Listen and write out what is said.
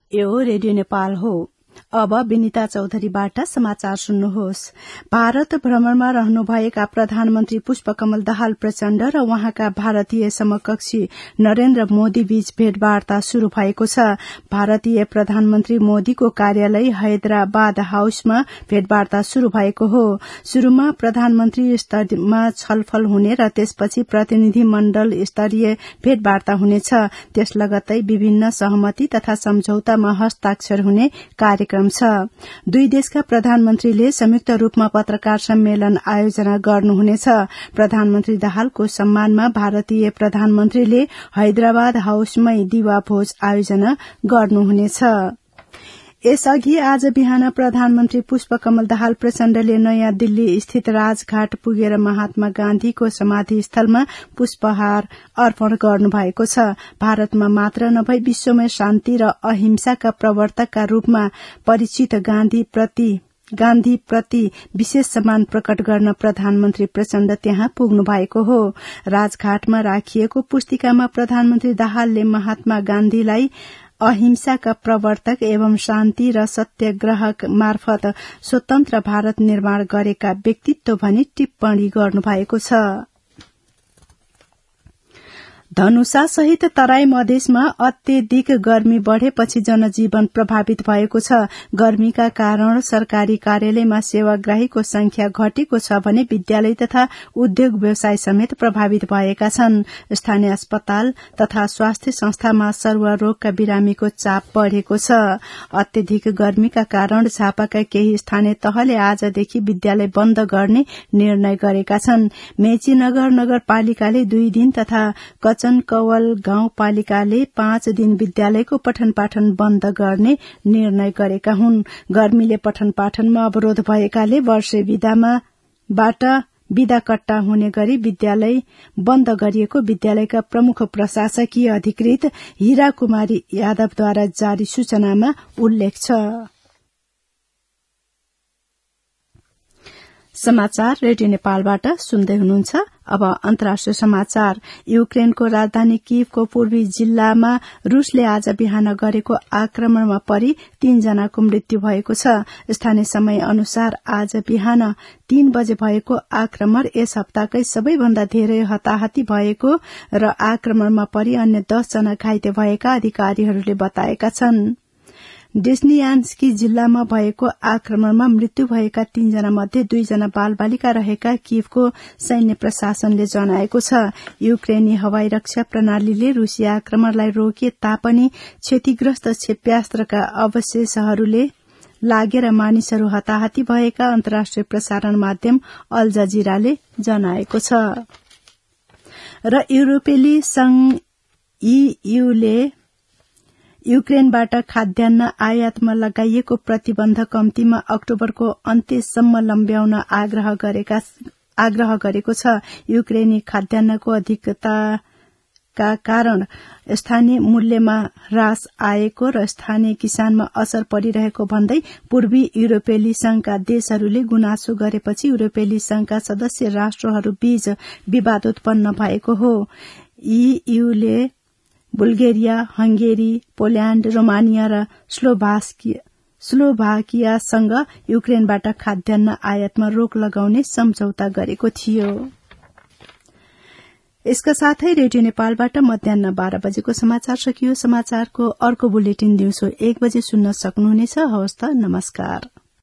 यो रेडियो नेपाल हो। अब विनिता चौधरीबाट समाचार सुन्नुहोस्। भारत भ्रमणमा रहनुभएका प्रधानमन्त्री पुष्पकमल दाहाल प्रचण्ड र उहाँका भारतीय समकक्षी नरेन्द्र मोदी बीच भेटवार्ता शुरू भएको छ। भारतीय प्रधानमन्त्री मोदीको कार्यालय हैदराबाद हाउसमा भेटवार्ता शुरू भएको हो। शुरूमा प्रधानमन्त्री स्तरमा छलफल हुने र त्यसपछि प्रतिनिधि मण्डल स्तरीय भेटवार्ता हुनेछ। त्यस लगत्तै विभिन्न सहमति तथा सम्झौतामा हस्ताक्षर हुने कार्यक्रम छ। दुई देशका प्रधानमन्त्रीले संयुक्त रूपमा पत्रकार सम्मेलन आयोजना गर्नुहुनेछ। प्रधानमन्त्री दाहालको सम्मानमा भारतीय प्रधानमन्त्रीले हैदराबाद हाउसमै दिवा भोज आयोजना गर्नुहुनेछ। यसअघि आज बिहान प्रधानमन्त्री पुष्पकमल दाहाल प्रचण्डले नयाँ दिल्ली स्थित राजघाट पुगेर महात्मा गान्धीको समाधि स्थलमा पुष्पहार अर्पण गर्नुभएको छ। भारतमा मात्र नभई विश्वमै शान्ति र अहिंसाका प्रवर्तकका रूपमा परिचित गान्धी प्रति विशेष सम्मान प्रकट गर्न प्रधानमन्त्री प्रचण्ड त्यहाँ पुग्नु भएको हो। राजघाटमा राखिएको पुस्तिकामा प्रधानमन्त्री दाहालले महात्मा गान्धीलाई अहिंसाका प्रवर्तक एवं शान्ति र सत्याग्रह मार्फत स्वतन्त्र भारत निर्माण गरेका व्यक्तित्व भनी टिप्पणी गर्नुभएको छ। धनुषा सहित तराई मधेसमा अत्यधिक गर्मी बढ़ेपछि जनजीवन प्रभावित भएको छ। गर्मीका कारण सरकारी कार्यालयमा सेवाग्राहीको संख्या घटेको छ भने विद्यालय तथा उद्योग व्यवसाय समेत प्रभावित भएका छन्। स्थानीय अस्पताल तथा स्वास्थ्य संस्थामा सर्वरोगका बिरामीको चाप बढ़ेको छ। अत्यधिक गर्मीका कारण झापाका केही स्थानीय तहले आजदेखि विद्यालय बन्द गर्ने निर्णय गरेका छन्। मेचीनगर नगरपालिकाले 2 दिन तथा कवल गाउँपालिकाले 5 दिन विद्यालयको पठन पाठन बन्द गर्ने निर्णय गरेका हुन्। गर्मीले पठन पाठनमा अवरोध भएकाले वर्षे विदाबाट विदा कट्टा हुने गरी विद्यालय बन्द गरिएको विद्यालयका प्रमुख प्रशासकीय अधिकृत हीरा कुमारी यादवद्वारा जारी सूचनामा उल्लेख छ। समाचार रेडियो नेपालबाट सुन्दै हुनुहुन्छ। अब अन्तर्राष्ट्रिय समाचार। युक्रेनको राजधानी कीवको पूर्वी जिल्लामा रूसले आज बिहान गरेको आक्रमणमा परि 3 जनाको मृत्यु भएको छ। स्थानीय समय अनुसार आज बिहान 3 बजे भएको आक्रमण यस हप्ताकै सबैभन्दा धेरै हताहती भएको र आक्रमणमा परि अन्य 10 जना घाइते भएका अधिकारीहरूले बताएका छन्। डेस्नियान्स्की जिल्लामा भएको आक्रमणमा मृत्यु भएका 3 जना मध्ये 2 जना बालबालिका रहेका कीवको सैन्य प्रशासनले जनाएको छ। युक्रेनी हवाई रक्षा प्रणालीले रूसी आक्रमणलाई रोके तापनि क्षतिग्रस्त क्षेप्यास्त्रका अवशेषहरूले लागेर मानिसहरू हताहती भएका अन्तर्राष्ट्रिय प्रसारण माध्यम अल जजिराले जनाएको छ। र युरोपेली संघ EUले युक्रेनबाट खाद्यान्न आयातमा लगाइएको प्रतिबन्ध कम्तीमा अक्टोबरको अन्त्यसम्म लम्ब्याउन आग्रह गरेको छ। युक्रेनी खाद्यान्नको अधिकताका कारण स्थानीय मूल्यमा ह्रास आएको र स्थानीय किसानमा असर परिरहेको भन्दै पूर्वी युरोपेली संघका देशहरूले गुनासो गरेपछि युरोपेली संघका सदस्य राष्ट्रहरू बीच विवाद उत्पन्न भएको हो। EUले बुल्गेरिया, हंगेरी, पोल्याण्ड, रोमानिया र स्लोभाकियासँग युक्रेनबाट खाद्यान्न आयातमा रोक लगाउने सम्झौता गरेको थियो। यसका साथै रेडियो नेपालबाट मध्याह्न 12 बजेको समाचार सकियो। समाचारको अर्को बुलेटिन दिउँसो 1 बजे सुन्न सक्नुहुनेछ। हवस् त, नमस्कार।